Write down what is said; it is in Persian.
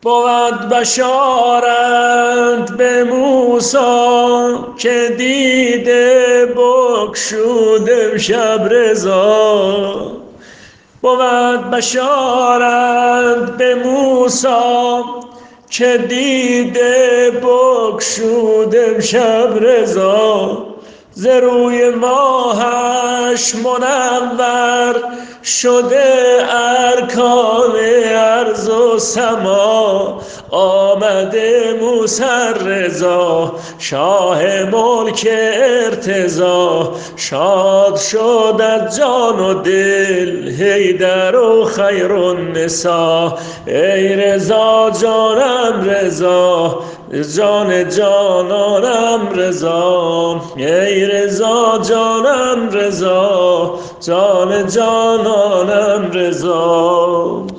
بود بشارت به موسی که دیده بگشود امشب رضا. بود بشارت به موسی که دیده بگشود امشب رضا. ز روی ماهش منور شده ارکان ارض و سما. آمده موسی رضا شاه ملک ارتضا. شاد شد از جان و دل حیدر و خیرالنسا. ای رضا جانم رضا جان جانانم رضا. ای رضا جانم رضا جان جانانم رضا.